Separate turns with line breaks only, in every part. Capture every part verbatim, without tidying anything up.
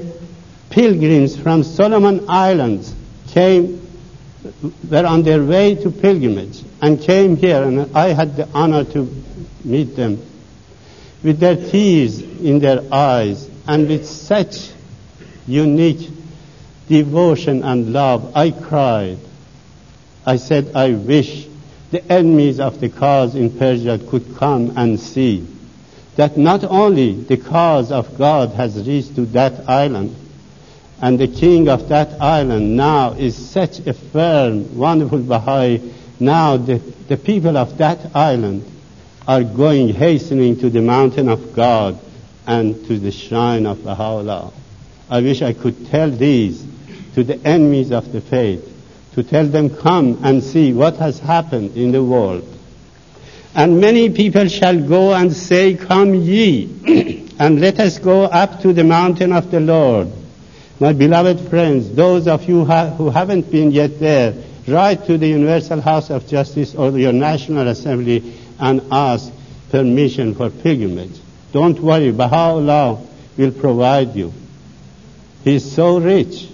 pilgrims from Solomon Islands came, were on their way to pilgrimage and came here, and I had the honor to meet them with their tears in their eyes and with such unique devotion and love. I cried. I said, I wish the enemies of the cause in Persia could come and see that not only the cause of God has reached to that island, and the king of that island now is such a firm, wonderful Baha'i. Now the, the people of that island are going, hastening to the mountain of God and to the shrine of Baha'u'llah. I wish I could tell these to the enemies of the faith, to tell them, come and see what has happened in the world. And many people shall go and say, come ye, and let us go up to the mountain of the Lord. My beloved friends, those of you ha- who haven't been yet there, write to the Universal House of Justice or your National Assembly and ask permission for pilgrimage. Don't worry, Baha'u'llah will provide you. He is so rich.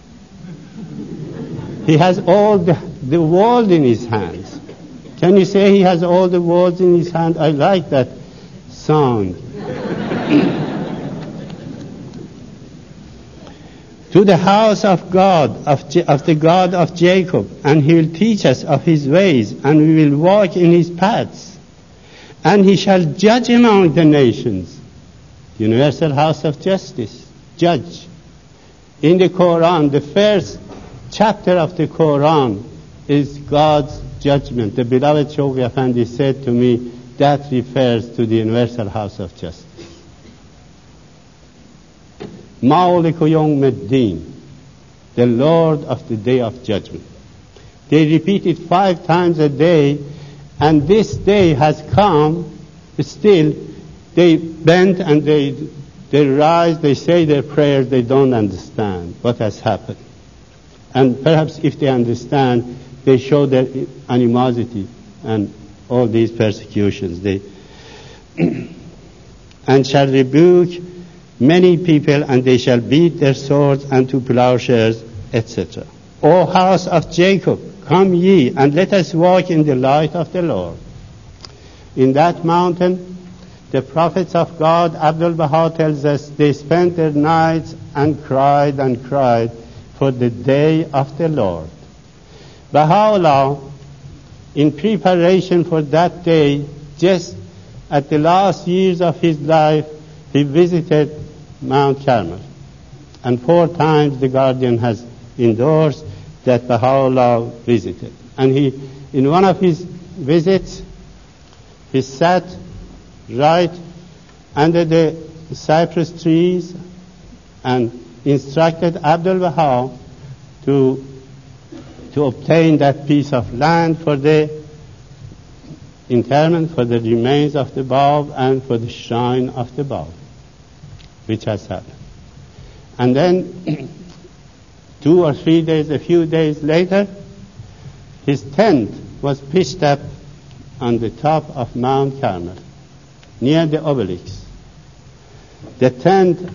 He has all the, the world in his hands. Can you say he has all the world in his hand? I like that song. To the house of God, of, Je- of the God of Jacob, and he will teach us of his ways, and we will walk in his paths. And he shall judge among the nations. Universal House of Justice, judge. In the Quran, the first chapter of the Quran is God's judgment. The beloved Shawqi Effendi said to me, that refers to the Universal House of Justice. Malik Yawm ad-Din, the Lord of the Day of Judgment. They repeat it five times a day, and this day has come. Still, they bend and they they rise, they say their prayers, they don't understand what has happened. And perhaps if they understand, they show their animosity and all these persecutions. They and shall rebuke many people, and they shall beat their swords unto plowshares, et cetera. O house of Jacob, come ye, and let us walk in the light of the Lord. In that mountain, the prophets of God, Abdul Baha tells us, they spent their nights and cried and cried for the day of the Lord. Baha'u'llah, in preparation for that day, just at the last years of his life, he visited Mount Carmel. And four times the Guardian has endorsed that Baha'u'llah visited. And he, in one of his visits, he sat right under the cypress trees and instructed Abdul Baha to, to obtain that piece of land for the interment, for the remains of the Bab, and for the shrine of the Bab, which has happened. And then two or three days, a few days later, his tent was pitched up on the top of Mount Carmel, near the obelisk. The tent,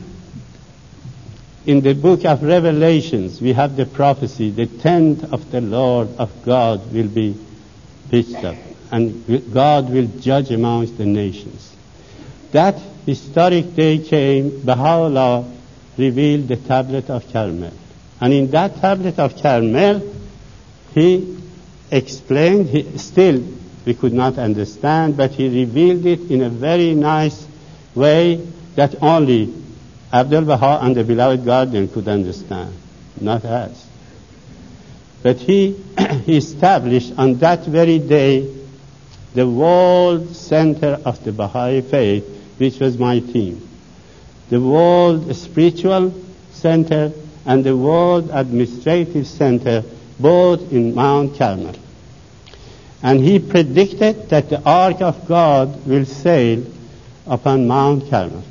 in the book of Revelations, we have the prophecy, the tent of the Lord of God will be pitched up, and God will judge amongst the nations. That historic day came, Baha'u'llah revealed the tablet of Carmel. And in that tablet of Carmel, he explained, he, still we could not understand, but he revealed it in a very nice way that only Abdul Baha and the beloved Guardian could understand, not us. But he, he established on that very day the world center of the Baha'i faith, which was my team. The world spiritual center and the world administrative center, both in Mount Carmel. And he predicted that the Ark of God will sail upon Mount Carmel.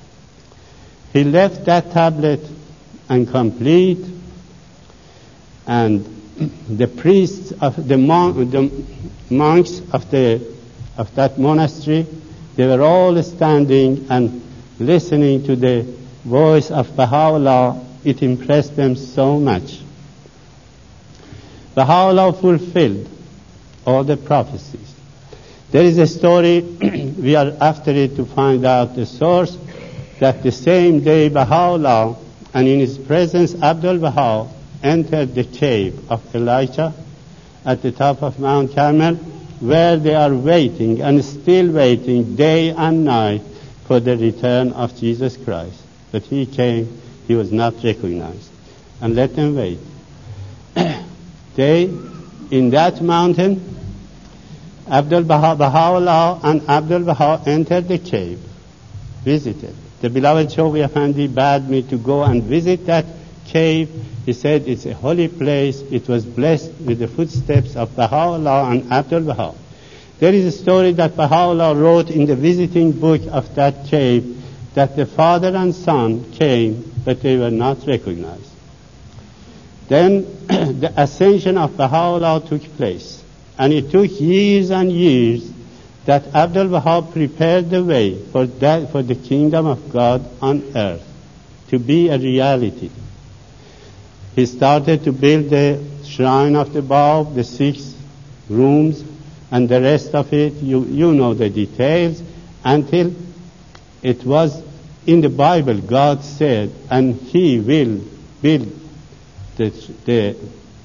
He left that tablet incomplete, and the priests of the, mon- the monks of the of that monastery, they were all standing and listening to the voice of Baha'u'llah, it impressed them so much. Baha'u'llah fulfilled all the prophecies. There is a story, we are after it to find out the source, that the same day Baha'u'llah, and in his presence Abdul Baha, entered the cave of Elijah at the top of Mount Carmel, where they are waiting and still waiting day and night for the return of Jesus Christ. But he came, he was not recognized. And let them wait. They, in that mountain, Abdul Baha, Baha'u'llah and Abdul Baha entered the cave, visited. The beloved Shoghi Effendi bade me to go and visit that cave. He said it's a holy place. It was blessed with the footsteps of Baha'u'llah and Abdul Baha. There is a story that Baha'u'llah wrote in the visiting book of that cave that the father and son came, but they were not recognized. Then the ascension of Baha'u'llah took place, and it took years and years that Abdul Baha prepared the way for that, for the kingdom of God on earth to be a reality. He started to build the shrine of the Bab, the six rooms, and the rest of it, you, you know the details, until it was in the Bible, God said, and He will build the, the,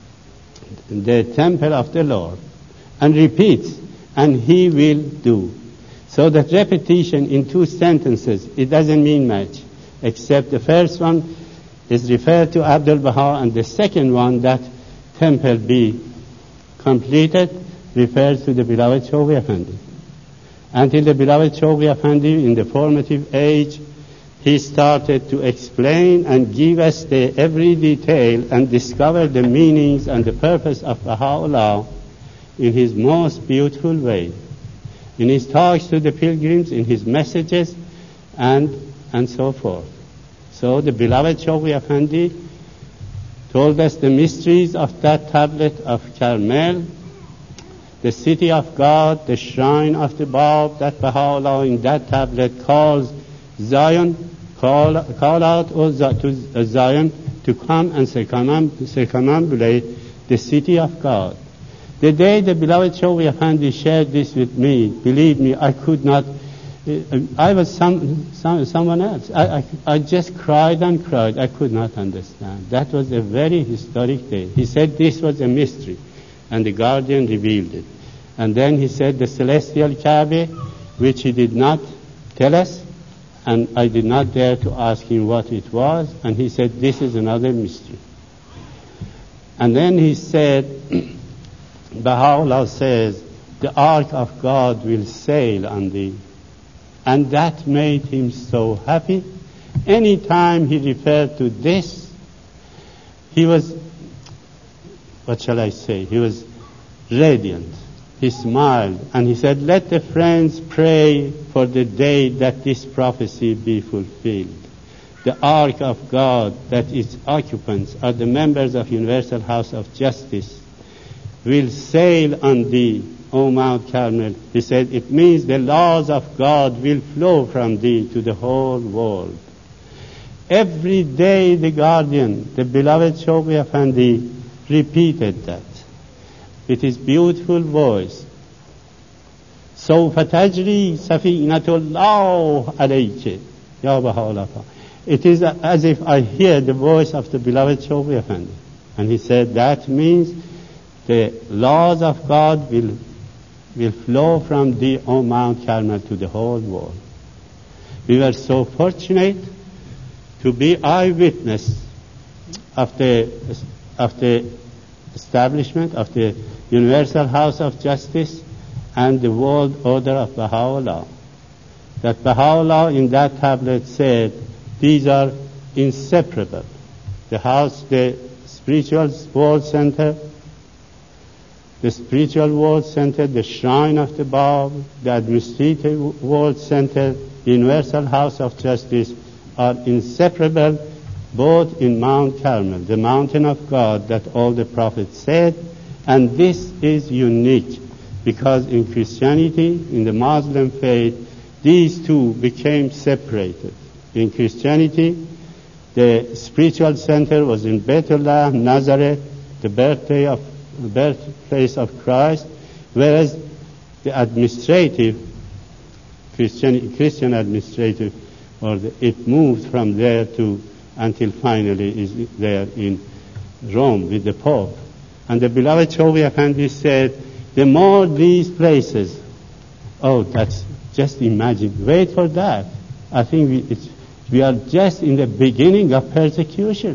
the temple of the Lord, and repeats, and He will do. So that repetition in two sentences, it doesn't mean much, except the first one is referred to Abdul Baha, and the second one, that temple be completed, refers to the beloved Shoghi Effendi. Until the beloved Shoghi Effendi, in the formative age, he started to explain and give us the every detail and discover the meanings and the purpose of Baha'u'llah in his most beautiful way, in his talks to the pilgrims, in his messages, and and so forth. So the beloved Shoghi Effendi told us the mysteries of that tablet of Carmel, the city of God, the shrine of the Bab, that Baha'u'llah in that tablet calls Zion, call, call out O Z- to Zion to come and circumam- circumambulate the city of God. The day the beloved Shoghi Effendi shared this with me, believe me, I could not, I was some, some someone else. I, I, I just cried and cried. I could not understand. That was a very historic day. He said this was a mystery, and the guardian revealed it. And then he said the celestial Kaaba, which he did not tell us, and I did not dare to ask him what it was, and he said this is another mystery. And then he said, Baha'u'llah says, the ark of God will sail on thee. And that made him so happy. Any time he referred to this, he was, what shall I say, he was radiant. He smiled and he said, let the friends pray for the day that this prophecy be fulfilled. The ark of God, that its occupants are the members of Universal House of Justice, will sail on thee, O Mount Carmel. He said, it means the laws of God will flow from thee to the whole world. Every day the guardian, the beloved Shoghi Effendi, repeated that with his beautiful voice. سوف تجري سفينة الله عليك يا Baha'u'llah. It is as if I hear the voice of the beloved Shoghi Effendi. And he said that means the laws of God will will flow from the O Mount Carmel to the whole world. We were so fortunate to be eyewitness of the of the establishment of the Universal House of Justice and the world order of Baha'u'llah. That Baha'u'llah in that tablet said these are inseparable. The house, the spiritual world center, the spiritual world center, the shrine of the Bab, the administrative world center, the Universal House of Justice are inseparable both in Mount Carmel, the mountain of God that all the prophets said, and this is unique because in Christianity, in the Muslim faith, these two became separated. In Christianity, The spiritual center was in Bethlehem, Nazareth, the birthday of, birthplace of Christ, whereas the administrative, Christian, Christian administrative, or the, it moved from there to, until finally is there in Rome with the Pope. And the beloved Shoghi Effendi said, the more these places, oh, that's, just imagine, wait for that. I think we, it's, we are just in the beginning of persecution.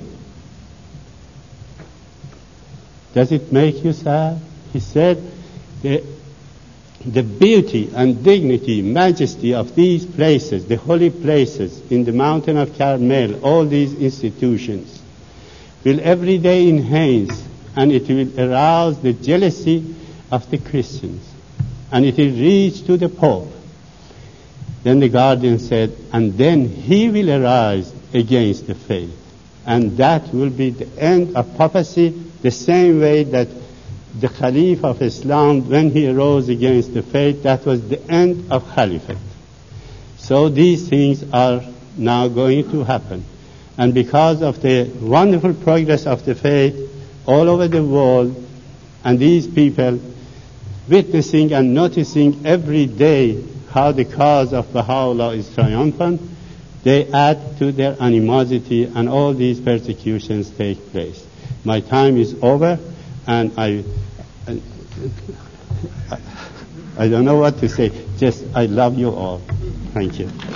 Does it make you sad? He said, the, the beauty and dignity, majesty of these places, the holy places in the mountain of Carmel, all these institutions, will every day enhance, and it will arouse the jealousy of the Christians, and it will reach to the Pope. Then the guardian said, and then he will arise against the faith, and that will be the end of papacy, the same way that the Caliph of Islam, when he arose against the faith, that was the end of Caliphate. So these things are now going to happen. And because of the wonderful progress of the faith all over the world, and these people witnessing and noticing every day how the cause of Baha'u'llah is triumphant, they add to their animosity, and all these persecutions take place. My time is over, and I, I, I don't know what to say. Just, I love you all. Thank you.